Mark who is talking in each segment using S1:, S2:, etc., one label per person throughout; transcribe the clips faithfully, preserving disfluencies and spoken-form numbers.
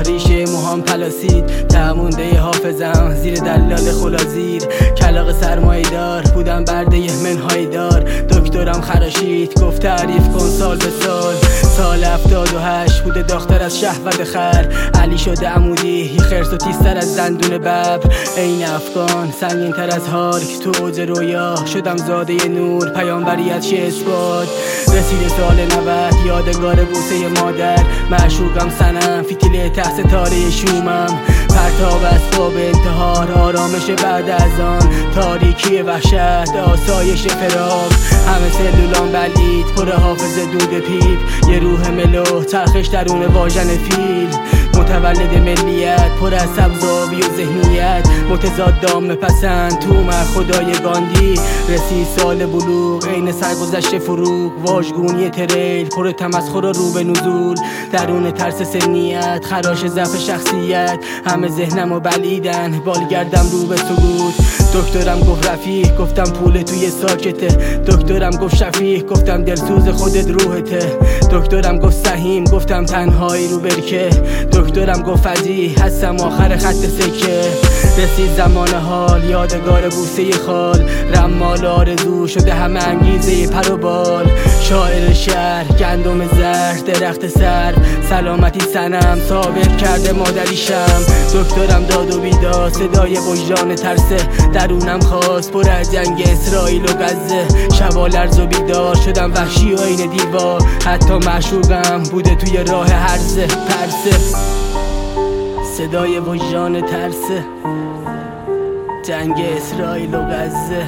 S1: ریشه موهام پلاسید، تمونده حافظم زیر دلال خلازیر. کلاغ سرمایه دار بودم برده منهای دار، دکترم خراشید گفت تعریف کن سال به سال. سال هفتاد و هشت بوده داختر از شهوت خر، علی شده عمودی خرس و تیزتر از دندون ببر. این افغان سنگین تر از هارک تو اوج رویا، شدم زاده نور پیامبریت شه اثبات. رسید سال نود یادگار بوسه مادر، معشوقم سنم فیتیل ته ستاره شومم. پرتاب اسباب انتحار آرامش بعد از آن، تاریکی وحشت آسایش فراق. همه سلولان بلید پر حافظ دود پیپ، یه روح ملو چرخش درون واژن فیل. متولد ملیت پر از سبزابی و ذهنیت، متضاد دام پسند تو من خدای گاندی. رسید سال بلوغ عین سرگذشت فروغ، واژگونی تریل پر تمسخر و رو به نزول. درون ترس سنیت خراش ضعف شخصیت، همه ذهنمو بلیدن بالگردم رو به سقوط. دکترم گفت رفیق گفتم پول توی ساکته، دکترم گفت شفیق گفتم دلسوز خودت روحته. دکترم گفت سهیم گفتم تنهایی رو برکه، دکترم گفت فضی هستم آخر خط سکه. رسید زمان حال یادگار بوسه خال، رمال آرزو شده همه انگیزه پر و بال. شاعر شهر گندم زر درخت سر، سلامتی سنم ثابت کرده مادریشم. دکترم داد و بیداد صدای وجدان ترسه، درونم خواست پر از جنگ اسرائیل و غزه. شبا لرز و بیدار شدم وحشی و عین دیوار، حتی معشوقم بوده توی راه هرزه پرسه. صدای وجدان ترسه، جنگ اسرائیل و غزه،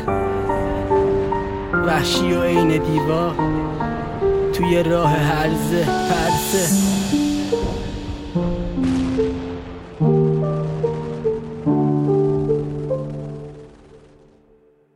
S1: وحشی و عین دیوار توی راه هرزه پرسه.